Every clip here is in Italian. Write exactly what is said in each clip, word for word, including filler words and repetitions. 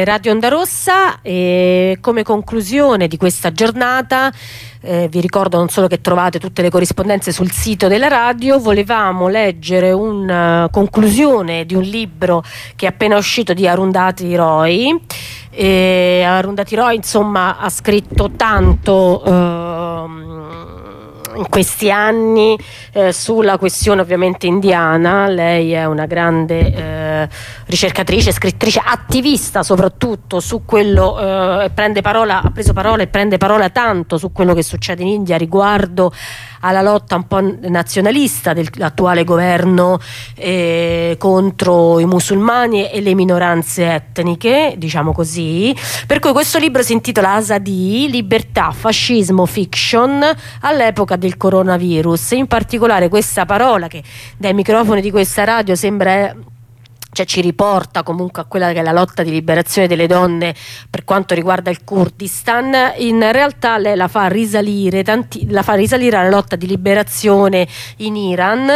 Radio Onda Rossa e come conclusione di questa giornata eh, vi ricordo non solo che trovate tutte le corrispondenze sul sito della radio, volevamo leggere una conclusione di un libro che è appena uscito di Arundhati Roy. E Arundhati Roy insomma ha scritto tanto ehm, in questi anni eh, sulla questione ovviamente indiana. Lei è una grande eh, ricercatrice, scrittrice, attivista soprattutto su quello, eh, prende parola, ha preso parola e prende parola tanto su quello che succede in India riguardo alla lotta un po' nazionalista dell'attuale governo eh, contro i musulmani e le minoranze etniche, diciamo così. Per cui questo libro si intitola Azadi, libertà, fascismo, fiction all'epoca del coronavirus. In particolare questa parola che dai microfoni di questa radio sembra, cioè ci riporta comunque a quella che è la lotta di liberazione delle donne per quanto riguarda il Kurdistan, in realtà lei la fa risalire, tanti, la fa risalire alla lotta di liberazione in Iran,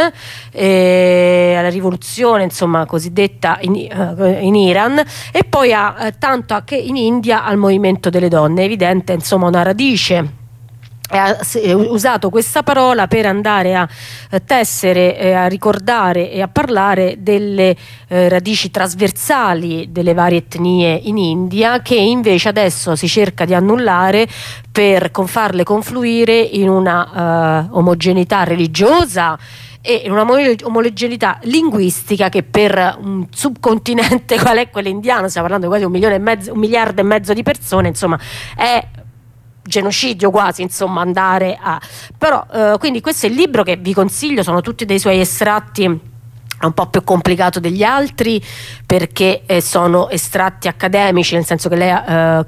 eh, alla rivoluzione insomma cosiddetta in, uh, in Iran, e poi ha eh, tanto anche in India al movimento delle donne. È evidente insomma una radice. Ha usato questa parola per andare a tessere, eh, a ricordare e a parlare delle eh, radici trasversali delle varie etnie in India, che invece adesso si cerca di annullare per con farle confluire in una uh, omogeneità religiosa e in una omogeneità linguistica che per un subcontinente qual è quello indiano, stiamo parlando di quasi un milione e mezzo, un miliardo e mezzo di persone, insomma è genocidio quasi, insomma, andare a però eh, quindi questo è il libro che vi consiglio, sono tutti dei suoi estratti. È un po' più complicato degli altri perché eh, sono estratti accademici, nel senso che lei eh,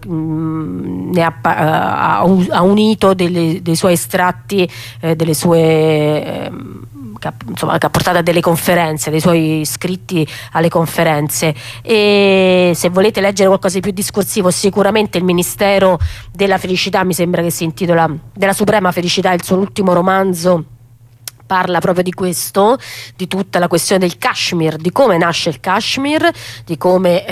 ne ha, uh, ha unito delle, dei suoi estratti, eh, delle sue eh, che ha, insomma, che ha portato a delle conferenze, dei suoi scritti alle conferenze. E se volete leggere qualcosa di più discorsivo, sicuramente il Ministero della Felicità, mi sembra che si intitola della Suprema Felicità, il suo ultimo romanzo parla proprio di questo, di tutta la questione del Kashmir, di come nasce il Kashmir, di come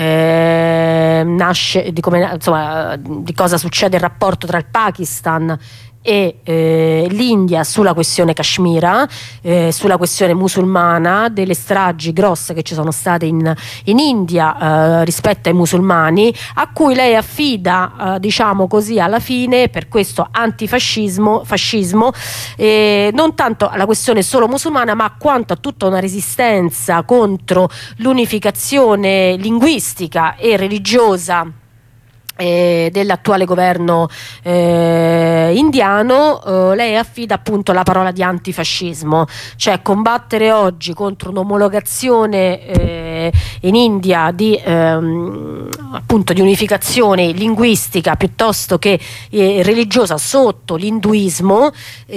eh, nasce, di come insomma, di cosa succede il rapporto tra il Pakistan e eh, l'India sulla questione Kashmira, eh, sulla questione musulmana, delle stragi grosse che ci sono state in, in India eh, rispetto ai musulmani, a cui lei affida eh, diciamo così alla fine, per questo antifascismo fascismo, eh, non tanto alla questione solo musulmana ma quanto a tutta una resistenza contro l'unificazione linguistica e religiosa Eh, dell'attuale governo eh, indiano. Eh, lei affida appunto la parola di antifascismo, cioè combattere oggi contro un'omologazione eh, in India di ehm, appunto di unificazione linguistica piuttosto che eh, religiosa sotto l'induismo,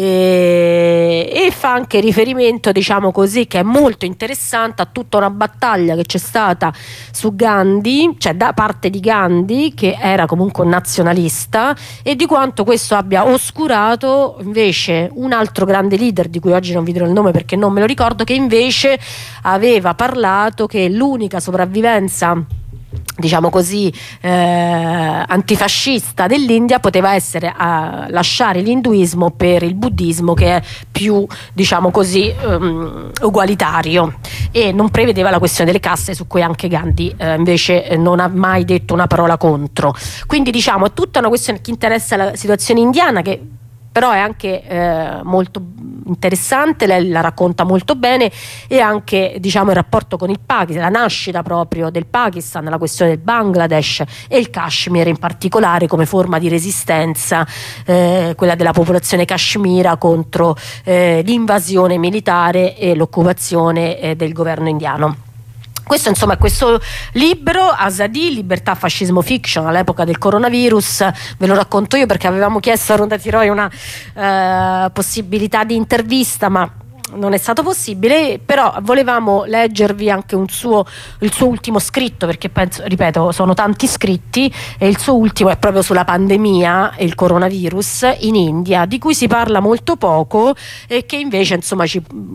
eh, e fa anche riferimento, diciamo così, che è molto interessante, a tutta una battaglia che c'è stata su Gandhi, cioè da parte di Gandhi, che è era comunque un nazionalista, e di quanto questo abbia oscurato invece un altro grande leader di cui oggi non vi dirò il nome perché non me lo ricordo, che invece aveva parlato che l'unica sopravvivenza, diciamo così, eh, antifascista dell'India poteva essere a lasciare l'induismo per il buddismo, che è più, diciamo così, um, ugualitario, e non prevedeva la questione delle caste, su cui anche Gandhi eh, invece eh, non ha mai detto una parola contro. Quindi diciamo è tutta una questione che interessa la situazione indiana, che però è anche eh, molto interessante, lei la racconta molto bene, e anche diciamo il rapporto con il Pakistan, la nascita proprio del Pakistan, la questione del Bangladesh e il Kashmir in particolare come forma di resistenza, eh, quella della popolazione kashmira contro eh, l'invasione militare e l'occupazione eh, del governo indiano. Questo insomma è questo libro, Azadi, libertà, fascismo, fiction all'epoca del coronavirus. Ve lo racconto io perché avevamo chiesto a Arundhati Roy una eh, possibilità di intervista, ma non è stato possibile, però volevamo leggervi anche un suo, il suo ultimo scritto, perché penso, ripeto, sono tanti scritti e il suo ultimo è proprio sulla pandemia e il coronavirus in India, di cui si parla molto poco e che invece insomma ci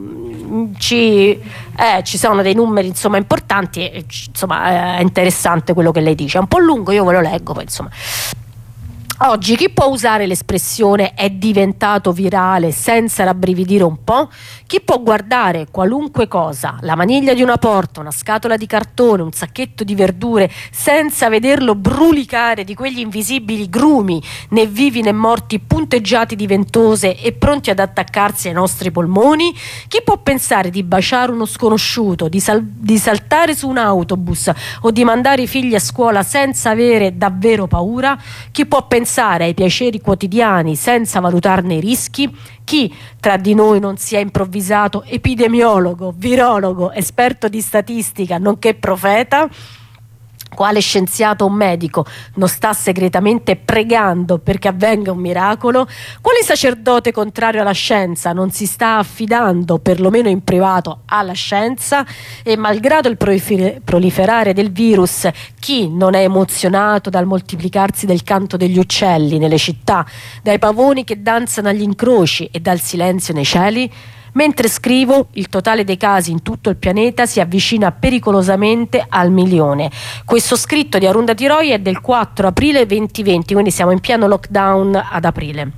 ci, eh, ci sono dei numeri insomma importanti e insomma è interessante quello che lei dice. È un po' lungo, io ve lo leggo poi insomma. Oggi chi può usare l'espressione è diventato virale senza rabbrividire un po'? Chi può guardare qualunque cosa, la maniglia di una porta, una scatola di cartone, un sacchetto di verdure, senza vederlo brulicare di quegli invisibili grumi, né vivi né morti, punteggiati di ventose e pronti ad attaccarsi ai nostri polmoni? Chi può pensare di baciare uno sconosciuto, di, sal- di saltare su un autobus o di mandare i figli a scuola senza avere davvero paura? Chi può pensare ai piaceri quotidiani senza valutarne i rischi? Chi tra di noi non si è improvvisato epidemiologo, virologo, esperto di statistica, nonché profeta? Quale scienziato o medico non sta segretamente pregando perché avvenga un miracolo? Quale sacerdote contrario alla scienza non si sta affidando, perlomeno in privato, alla scienza? E malgrado il proliferare del virus, chi non è emozionato dal moltiplicarsi del canto degli uccelli nelle città, dai pavoni che danzano agli incroci e dal silenzio nei cieli? Mentre scrivo, il totale dei casi in tutto il pianeta si avvicina pericolosamente al milione. Questo scritto di Arundhati Roy è del quattro aprile duemilaventi, quindi siamo in pieno lockdown ad aprile.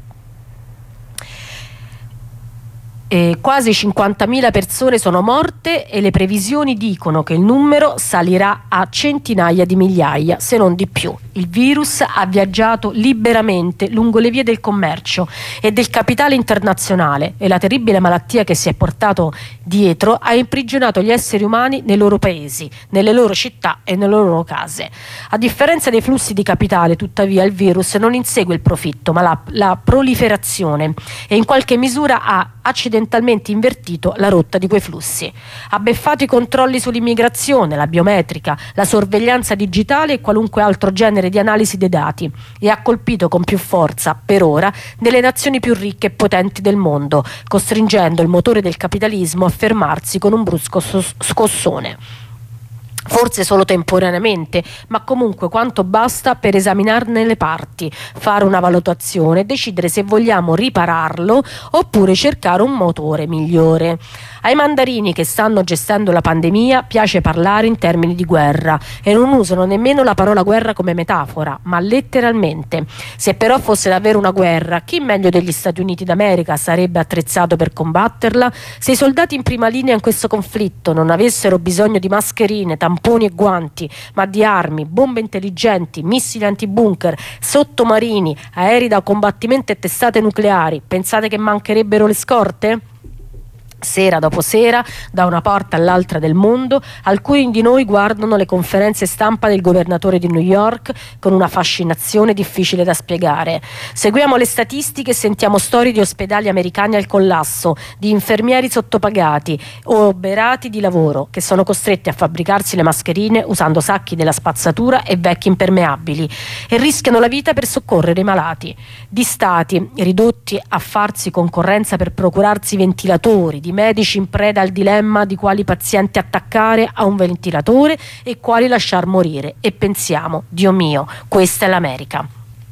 Eh, quasi cinquantamila persone sono morte e le previsioni dicono che il numero salirà a centinaia di migliaia, se non di più. Il virus ha viaggiato liberamente lungo le vie del commercio e del capitale internazionale e la terribile malattia che si è portato dietro ha imprigionato gli esseri umani nei loro paesi, nelle loro città e nelle loro case. A differenza dei flussi di capitale, tuttavia, il virus non insegue il profitto, ma la, la proliferazione e in qualche misura ha accidentalmente invertito la rotta di quei flussi. Ha beffato i controlli sull'immigrazione, la biometrica, la sorveglianza digitale e qualunque altro genere di analisi dei dati e ha colpito con più forza, per ora, nelle nazioni più ricche e potenti del mondo, costringendo il motore del capitalismo a fermarsi con un brusco scossone. Forse solo temporaneamente, ma comunque quanto basta per esaminarne le parti, fare una valutazione e decidere se vogliamo ripararlo oppure cercare un motore migliore. Ai mandarini che stanno gestendo la pandemia piace parlare in termini di guerra e non usano nemmeno la parola guerra come metafora, ma letteralmente. Se però fosse davvero una guerra, chi meglio degli Stati Uniti d'America sarebbe attrezzato per combatterla? Se i soldati in prima linea in questo conflitto non avessero bisogno di mascherine, tamponi e guanti, ma di armi, bombe intelligenti, missili antibunker, sottomarini, aerei da combattimento e testate nucleari, pensate che mancherebbero le scorte? Sera dopo sera, da una parte all'altra del mondo, alcuni di noi guardano le conferenze stampa del governatore di New York con una fascinazione difficile da spiegare. Seguiamo le statistiche e sentiamo storie di ospedali americani al collasso, di infermieri sottopagati o oberati di lavoro che sono costretti a fabbricarsi le mascherine usando sacchi della spazzatura e vecchi impermeabili e rischiano la vita per soccorrere i malati. Di stati ridotti a farsi concorrenza per procurarsi ventilatori, di medici in preda al dilemma di quali pazienti attaccare a un ventilatore e quali lasciar morire. E pensiamo, Dio mio, questa è l'America.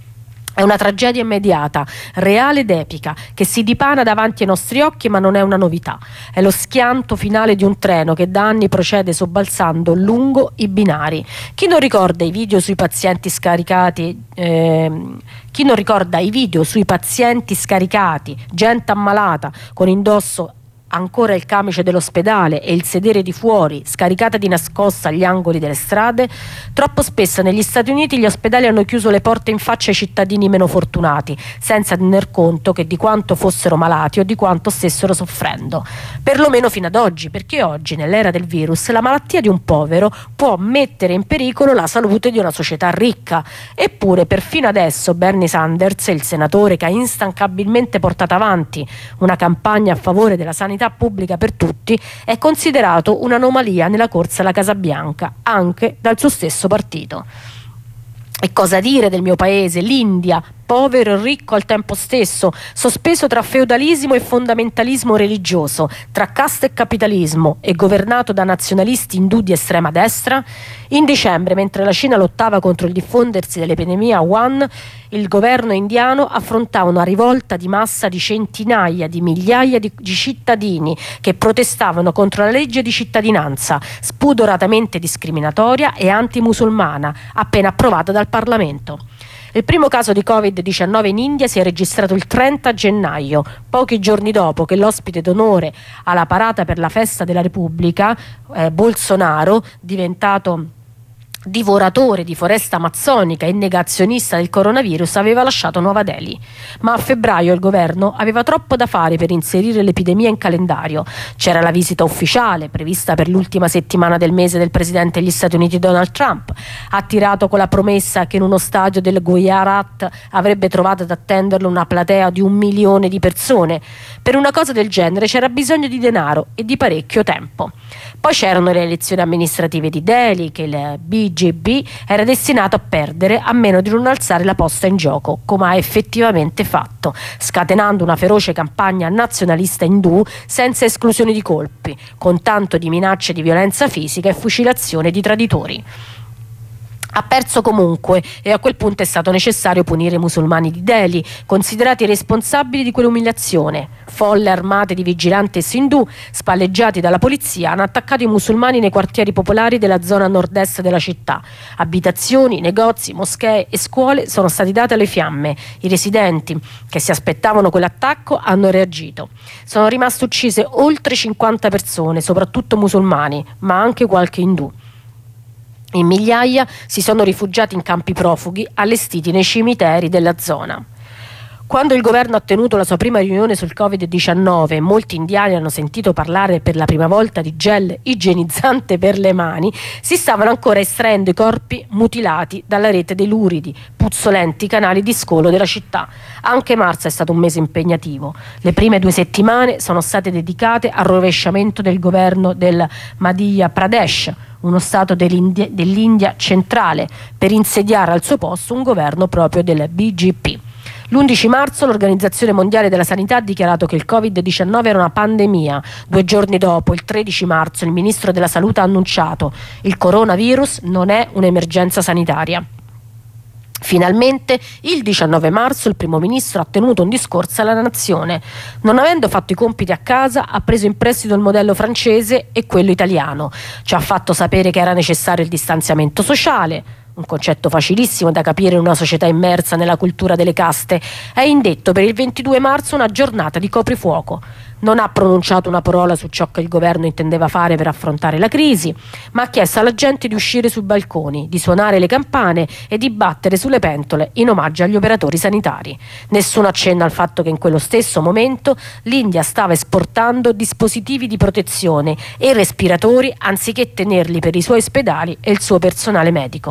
È una tragedia immediata, reale ed epica, che si dipana davanti ai nostri occhi, ma non è una novità. È lo schianto finale di un treno che da anni procede sobbalzando lungo i binari. Chi non ricorda i video sui pazienti scaricati, eh, chi non ricorda i video sui pazienti scaricati, gente ammalata, con indosso ancora il camice dell'ospedale e il sedere di fuori, scaricata di nascosto agli angoli delle strade? Troppo spesso negli Stati Uniti gli ospedali hanno chiuso le porte in faccia ai cittadini meno fortunati, senza tener conto che di quanto fossero malati o di quanto stessero soffrendo. Perlomeno fino ad oggi, perché oggi, nell'era del virus, la malattia di un povero può mettere in pericolo la salute di una società ricca. Eppure, perfino adesso, Bernie Sanders, il senatore che ha instancabilmente portato avanti una campagna a favore della sanità pubblica per tutti, è considerato un'anomalia nella corsa alla Casa Bianca, anche dal suo stesso partito. E cosa dire del mio paese, l'India, povero e ricco al tempo stesso, sospeso tra feudalismo e fondamentalismo religioso, tra casta e capitalismo e governato da nazionalisti indù di estrema destra? In dicembre, mentre la Cina lottava contro il diffondersi dell'epidemia Wuhan, il governo indiano affrontava una rivolta di massa di centinaia di migliaia di, di cittadini che protestavano contro la legge di cittadinanza, spudoratamente discriminatoria e antimusulmana, appena approvata dal Parlamento. Il primo caso di covid diciannove in India si è registrato il trenta gennaio, pochi giorni dopo che l'ospite d'onore alla parata per la festa della Repubblica, eh, Bolsonaro, diventato divoratore di foresta amazzonica e negazionista del coronavirus, aveva lasciato Nuova Delhi. Ma a febbraio il governo aveva troppo da fare per inserire l'epidemia in calendario. C'era la visita ufficiale prevista per l'ultima settimana del mese del presidente degli Stati Uniti Donald Trump, attirato con la promessa che in uno stadio del Gujarat avrebbe trovato ad attenderlo una platea di un milione di persone. Per una cosa del genere c'era bisogno di denaro e di parecchio tempo. Poi c'erano le elezioni amministrative di Delhi, che il B J P era destinato a perdere a meno di non alzare la posta in gioco, come ha effettivamente fatto, scatenando una feroce campagna nazionalista indù senza esclusione di colpi, con tanto di minacce di violenza fisica e fucilazione di traditori. Ha perso comunque e a quel punto è stato necessario punire i musulmani di Delhi, considerati responsabili di quell'umiliazione. Folle armate di vigilanti indù, spalleggiati dalla polizia, hanno attaccato i musulmani nei quartieri popolari della zona nord-est della città. Abitazioni, negozi, moschee e scuole sono stati dati alle fiamme. I residenti che si aspettavano quell'attacco hanno reagito. Sono rimaste uccise oltre cinquanta persone, soprattutto musulmani, ma anche qualche indù. In migliaia si sono rifugiati in campi profughi allestiti nei cimiteri della zona. Quando il governo ha tenuto la sua prima riunione sul covid diciannove e molti indiani hanno sentito parlare per la prima volta di gel igienizzante per le mani, si stavano ancora estraendo i corpi mutilati dalla rete dei luridi, puzzolenti canali di scolo della città. Anche marzo è stato un mese impegnativo. Le prime due settimane sono state dedicate al rovesciamento del governo del Madhya Pradesh, uno stato dell'India, dell'India centrale, per insediare al suo posto un governo proprio del B J P. L'undici marzo l'Organizzazione Mondiale della Sanità ha dichiarato che il covid diciannove era una pandemia. Due giorni dopo, il tredici marzo, il ministro della Salute ha annunciato: il coronavirus non è un'emergenza sanitaria. Finalmente, il diciannove marzo, il primo ministro ha tenuto un discorso alla nazione. Non avendo fatto i compiti a casa, ha preso in prestito il modello francese e quello italiano. Ci ha fatto sapere che era necessario il distanziamento sociale, un concetto facilissimo da capire in una società immersa nella cultura delle caste. Ha indetto per il ventidue marzo una giornata di coprifuoco. Non ha pronunciato una parola su ciò che il governo intendeva fare per affrontare la crisi, ma ha chiesto alla gente di uscire sui balconi, di suonare le campane e di battere sulle pentole in omaggio agli operatori sanitari. Nessuno accenna al fatto che in quello stesso momento l'India stava esportando dispositivi di protezione e respiratori anziché tenerli per i suoi ospedali e il suo personale medico.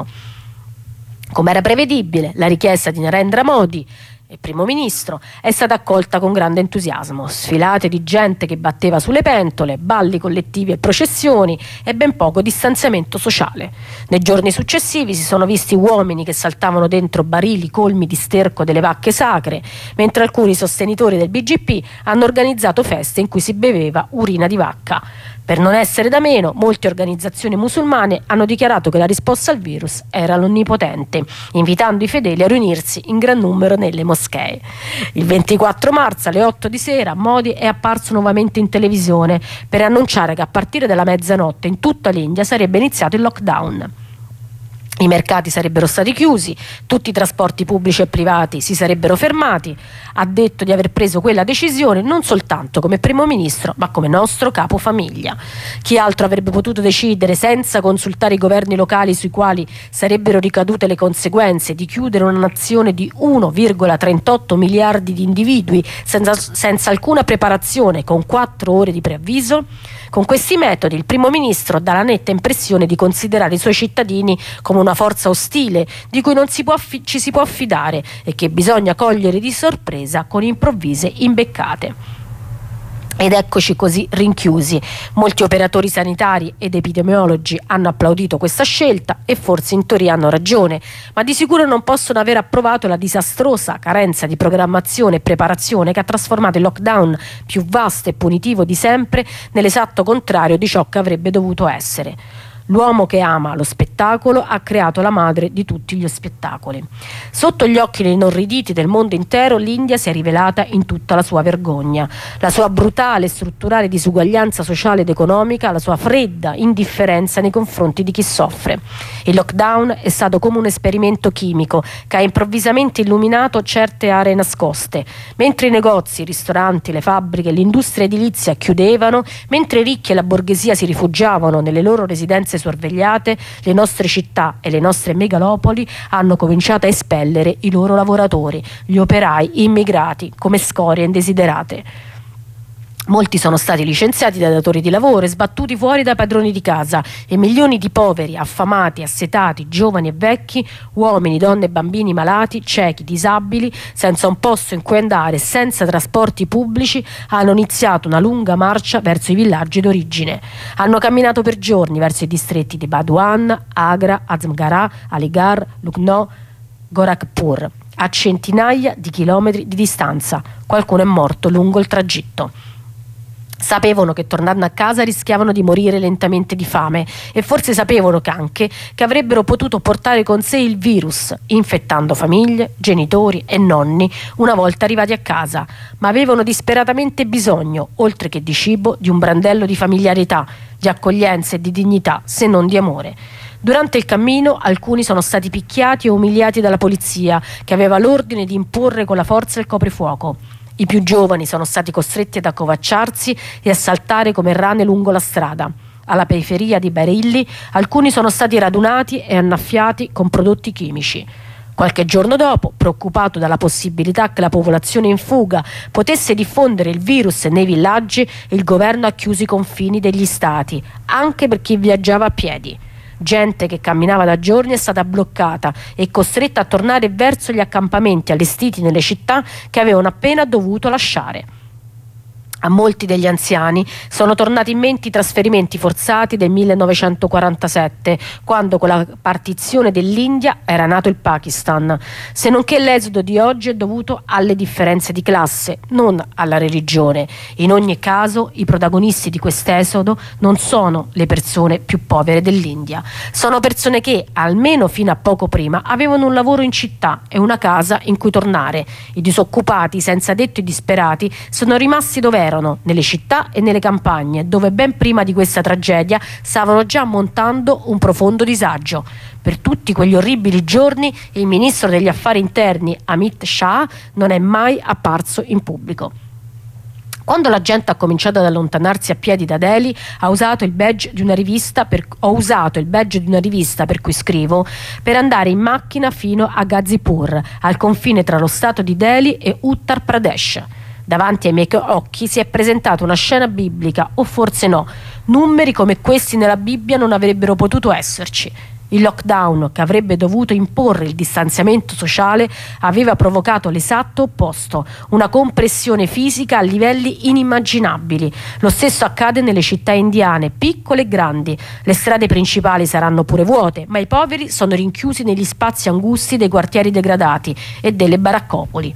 Come era prevedibile, la richiesta di Narendra Modi, il primo ministro, è stata accolta con grande entusiasmo. Sfilate di gente che batteva sulle pentole, balli collettivi e processioni e ben poco distanziamento sociale. Nei giorni successivi si sono visti uomini che saltavano dentro barili colmi di sterco delle vacche sacre, mentre alcuni sostenitori del B J P hanno organizzato feste in cui si beveva urina di vacca. Per non essere da meno, molte organizzazioni musulmane hanno dichiarato che la risposta al virus era l'onnipotente, invitando i fedeli a riunirsi in gran numero nelle moschee. Il ventiquattro marzo alle otto di sera Modi è apparso nuovamente in televisione per annunciare che a partire dalla mezzanotte in tutta l'India sarebbe iniziato il lockdown. I mercati sarebbero stati chiusi, tutti i trasporti pubblici e privati si sarebbero fermati. Ha detto di aver preso quella decisione non soltanto come primo ministro, ma come nostro capofamiglia. Chi altro avrebbe potuto decidere, senza consultare i governi locali sui quali sarebbero ricadute le conseguenze, di chiudere una nazione di uno virgola trentotto miliardi di individui senza, senza alcuna preparazione, con quattro ore di preavviso? Con questi metodi il primo ministro dà la netta impressione di considerare i suoi cittadini come una forza ostile di cui non si può affi- ci si può affidare e che bisogna cogliere di sorpresa con improvvise imbeccate. Ed eccoci così rinchiusi. Molti operatori sanitari ed epidemiologi hanno applaudito questa scelta e forse in teoria hanno ragione, ma di sicuro non possono aver approvato la disastrosa carenza di programmazione e preparazione che ha trasformato il lockdown più vasto e punitivo di sempre nell'esatto contrario di ciò che avrebbe dovuto essere. L'uomo che ama lo spettacolo ha creato la madre di tutti gli spettacoli. Sotto gli occhi inorriditi del mondo intero, l'India si è rivelata in tutta la sua vergogna, la sua brutale e strutturale disuguaglianza sociale ed economica, la sua fredda indifferenza nei confronti di chi soffre. Il lockdown è stato come un esperimento chimico che ha improvvisamente illuminato certe aree nascoste. Mentre i negozi, i ristoranti, le fabbriche, l'industria edilizia chiudevano, mentre i ricchi e la borghesia si rifugiavano nelle loro residenze sorvegliate, le nostre città e le nostre megalopoli hanno cominciato a espellere i loro lavoratori, gli operai immigrati, come scorie indesiderate. Molti sono stati licenziati dai datori di lavoro e sbattuti fuori dai padroni di casa, e milioni di poveri, affamati, assetati, giovani e vecchi, uomini, donne e bambini malati, ciechi, disabili, senza un posto in cui andare, senza trasporti pubblici, hanno iniziato una lunga marcia verso i villaggi d'origine. Hanno camminato per giorni verso i distretti di Burdwan, Agra, Azamgarh, Aligarh, Lucknow, Gorakhpur, a centinaia di chilometri di distanza. Qualcuno è morto lungo il tragitto. Sapevano che tornando a casa rischiavano di morire lentamente di fame, e forse sapevano che anche che avrebbero potuto portare con sé il virus, infettando famiglie, genitori e nonni una volta arrivati a casa, ma avevano disperatamente bisogno, oltre che di cibo, di un brandello di familiarità, di accoglienza e di dignità, se non di amore. Durante il cammino alcuni sono stati picchiati e umiliati dalla polizia, che aveva l'ordine di imporre con la forza il coprifuoco. I più giovani sono stati costretti ad accovacciarsi e a saltare come rane lungo la strada. Alla periferia di Bareilly alcuni sono stati radunati e annaffiati con prodotti chimici. Qualche giorno dopo, preoccupato dalla possibilità che la popolazione in fuga potesse diffondere il virus nei villaggi, il governo ha chiuso i confini degli stati, anche per chi viaggiava a piedi. Gente che camminava da giorni è stata bloccata e costretta a tornare verso gli accampamenti allestiti nelle città che avevano appena dovuto lasciare. A molti degli anziani sono tornati in mente i trasferimenti forzati del millenovecentoquarantasette, quando con la partizione dell'India era nato il Pakistan, se non che l'esodo di oggi è dovuto alle differenze di classe, non alla religione. In ogni caso, i protagonisti di quest'esodo non sono le persone più povere dell'India, sono persone che, almeno fino a poco prima, avevano un lavoro in città e una casa in cui tornare. I disoccupati, senza tetto e disperati, sono rimasti dove erano, nelle città e nelle campagne, dove ben prima di questa tragedia stavano già montando un profondo disagio. Per tutti quegli orribili giorni il ministro degli affari interni Amit Shah non è mai apparso in pubblico. Quando la gente ha cominciato ad allontanarsi a piedi da Delhi, ha usato il badge di una rivista per, ho usato il badge di una rivista per cui scrivo per andare in macchina fino a Ghazipur, al confine tra lo stato di Delhi e Uttar Pradesh. Davanti ai miei occhi si è presentata una scena biblica, o forse no. Numeri come questi nella Bibbia non avrebbero potuto esserci. Il lockdown, che avrebbe dovuto imporre il distanziamento sociale, aveva provocato l'esatto opposto, una compressione fisica a livelli inimmaginabili. Lo stesso accade nelle città indiane, piccole e grandi. Le strade principali saranno pure vuote, ma i poveri sono rinchiusi negli spazi angusti dei quartieri degradati e delle baraccopoli.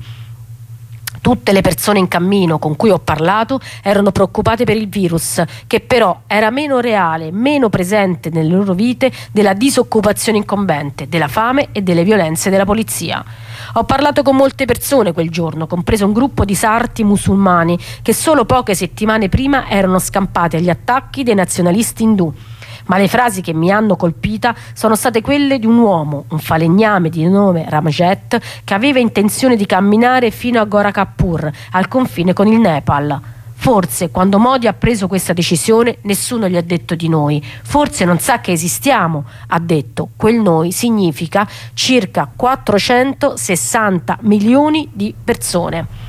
Tutte le persone in cammino con cui ho parlato erano preoccupate per il virus, che però era meno reale, meno presente nelle loro vite della disoccupazione incombente, della fame e delle violenze della polizia. Ho parlato con molte persone quel giorno, compreso un gruppo di sarti musulmani che solo poche settimane prima erano scampati agli attacchi dei nazionalisti indù. Ma le frasi che mi hanno colpita sono state quelle di un uomo, un falegname di nome Ramjet, che aveva intenzione di camminare fino a Gorakhpur, al confine con il Nepal. Forse quando Modi ha preso questa decisione nessuno gli ha detto di noi, forse non sa che esistiamo, ha detto. Quel noi significa circa quattrocentosessanta milioni di persone.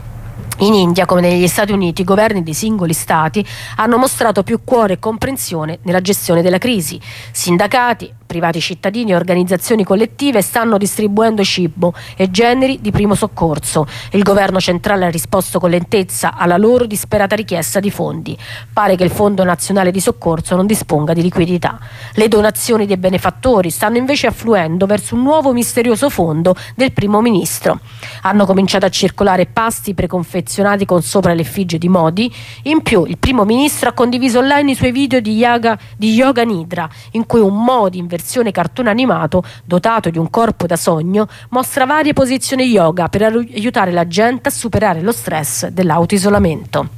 In India, come negli Stati Uniti, i governi dei singoli stati hanno mostrato più cuore e comprensione nella gestione della crisi. Sindacati, privati cittadini e organizzazioni collettive stanno distribuendo cibo e generi di primo soccorso. Il governo centrale ha risposto con lentezza alla loro disperata richiesta di fondi. Pare che il Fondo Nazionale di Soccorso non disponga di liquidità. Le donazioni dei benefattori stanno invece affluendo verso un nuovo misterioso fondo del primo ministro. Hanno cominciato a circolare pasti preconfezionati con sopra l'effigie di Modi. In più, il primo ministro ha condiviso online i suoi video di yoga, di yoga nidra, in cui un Modi in versione cartone animato, dotato di un corpo da sogno, mostra varie posizioni yoga per aiutare la gente a superare lo stress dell'autoisolamento.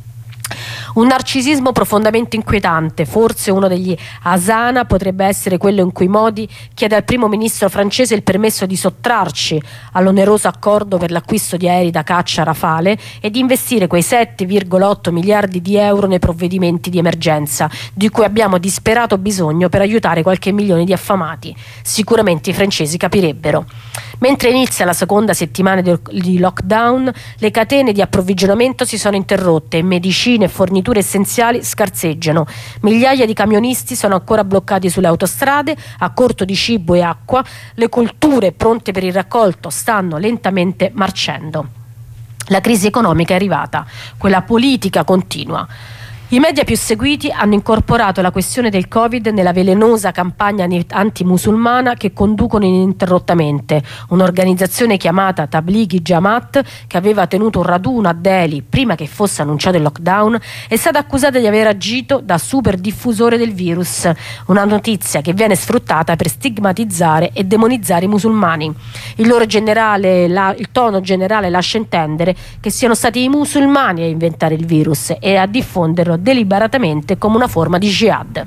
Un narcisismo profondamente inquietante, forse uno degli asana potrebbe essere quello in cui Modi chiede al primo ministro francese il permesso di sottrarci all'oneroso accordo per l'acquisto di aerei da caccia Rafale e di investire quei sette virgola otto miliardi di euro nei provvedimenti di emergenza di cui abbiamo disperato bisogno per aiutare qualche milione di affamati. Sicuramente i francesi capirebbero. Mentre inizia la seconda settimana di lockdown, le catene di approvvigionamento si sono interrotte e medicine e forniture essenziali scarseggiano. Migliaia di camionisti sono ancora bloccati sulle autostrade, a corto di cibo e acqua. Le colture pronte per il raccolto stanno lentamente marcendo. La crisi economica è arrivata, quella politica continua. I media più seguiti hanno incorporato la questione del Covid nella velenosa campagna antimusulmana che conducono ininterrottamente. Un'organizzazione chiamata Tablighi Jamaat, che aveva tenuto un raduno a Delhi prima che fosse annunciato il lockdown, è stata accusata di aver agito da super diffusore del virus, una notizia che viene sfruttata per stigmatizzare e demonizzare i musulmani. Il loro generale, la, il tono generale lascia intendere che siano stati i musulmani a inventare il virus e a diffonderlo deliberatamente come una forma di jihad.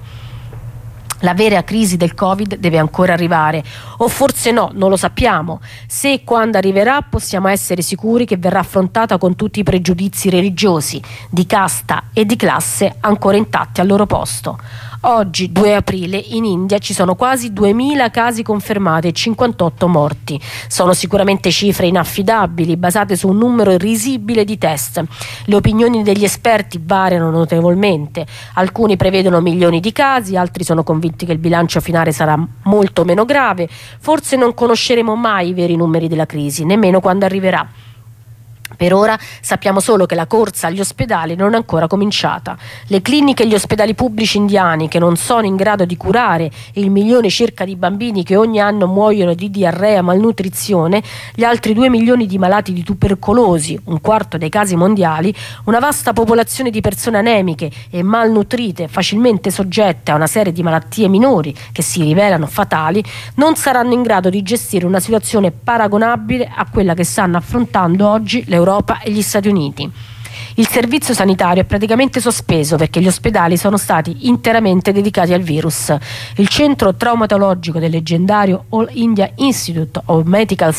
La vera crisi del Covid deve ancora arrivare, o forse no, non lo sappiamo. Se e quando arriverà possiamo essere sicuri che verrà affrontata con tutti i pregiudizi religiosi, di casta e di classe ancora intatti al loro posto. Oggi, due aprile, in India ci sono quasi duemila casi confermati e cinquantotto morti. Sono sicuramente cifre inaffidabili, basate su un numero risibile di test. Le opinioni degli esperti variano notevolmente. Alcuni prevedono milioni di casi, altri sono convinti che il bilancio finale sarà molto meno grave. Forse non conosceremo mai i veri numeri della crisi, nemmeno quando arriverà. Per ora sappiamo solo che la corsa agli ospedali non è ancora cominciata. Le cliniche e gli ospedali pubblici indiani, che non sono in grado di curare il milione circa di bambini che ogni anno muoiono di diarrea, malnutrizione, gli altri due milioni di malati di tubercolosi, un quarto dei casi mondiali, una vasta popolazione di persone anemiche e malnutrite, facilmente soggette a una serie di malattie minori che si rivelano fatali, non saranno in grado di gestire una situazione paragonabile a quella che stanno affrontando oggi le Europa e gli Stati Uniti. Il servizio sanitario è praticamente sospeso perché gli ospedali sono stati interamente dedicati al virus. Il centro traumatologico del leggendario All India Institute of Medical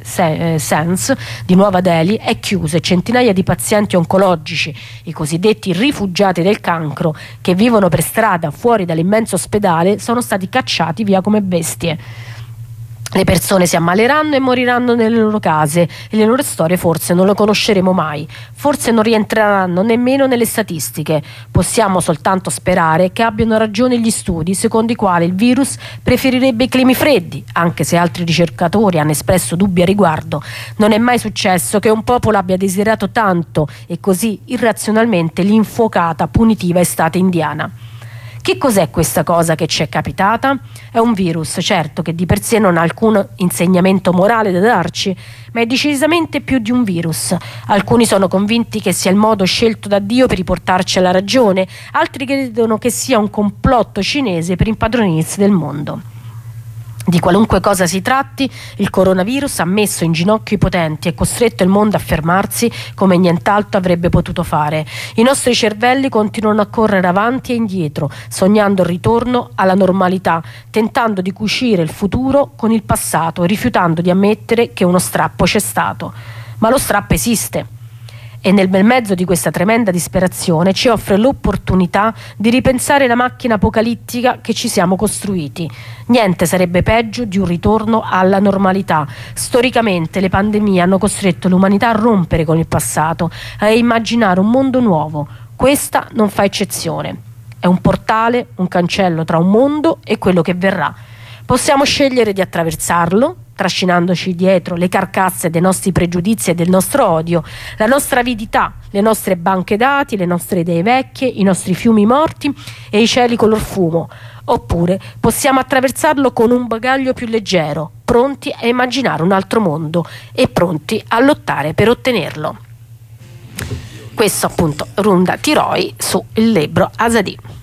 Science di Nuova Delhi è chiuso e centinaia di pazienti oncologici, i cosiddetti rifugiati del cancro, che vivono per strada fuori dall'immenso ospedale, sono stati cacciati via come bestie. Le persone si ammaleranno e moriranno nelle loro case e le loro storie forse non le conosceremo mai, forse non rientreranno nemmeno nelle statistiche. Possiamo soltanto sperare che abbiano ragione gli studi secondo i quali il virus preferirebbe i climi freddi, anche se altri ricercatori hanno espresso dubbi a riguardo. Non è mai successo che un popolo abbia desiderato tanto e così irrazionalmente l'infuocata punitiva estate indiana. Che cos'è questa cosa che ci è capitata? È un virus, certo, che di per sé non ha alcun insegnamento morale da darci, ma è decisamente più di un virus. Alcuni sono convinti che sia il modo scelto da Dio per riportarci alla ragione, altri credono che sia un complotto cinese per impadronirsi del mondo. Di qualunque cosa si tratti, il coronavirus ha messo in ginocchio i potenti e costretto il mondo a fermarsi come nient'altro avrebbe potuto fare. I nostri cervelli continuano a correre avanti e indietro, sognando il ritorno alla normalità, tentando di cucire il futuro con il passato, rifiutando di ammettere che uno strappo c'è stato. Ma lo strappo esiste. E nel bel mezzo di questa tremenda disperazione ci offre l'opportunità di ripensare la macchina apocalittica che ci siamo costruiti. Niente sarebbe peggio di un ritorno alla normalità. Storicamente le pandemie hanno costretto l'umanità a rompere con il passato, a immaginare un mondo nuovo. Questa non fa eccezione. È un portale, un cancello tra un mondo e quello che verrà. Possiamo scegliere di attraversarlo, trascinandoci dietro le carcasse dei nostri pregiudizi e del nostro odio, la nostra avidità, le nostre banche dati, le nostre idee vecchie, i nostri fiumi morti e i cieli color fumo. Oppure possiamo attraversarlo con un bagaglio più leggero, pronti a immaginare un altro mondo e pronti a lottare per ottenerlo. Questo appunto Runda Tiroi su Il Lebbro Azadì.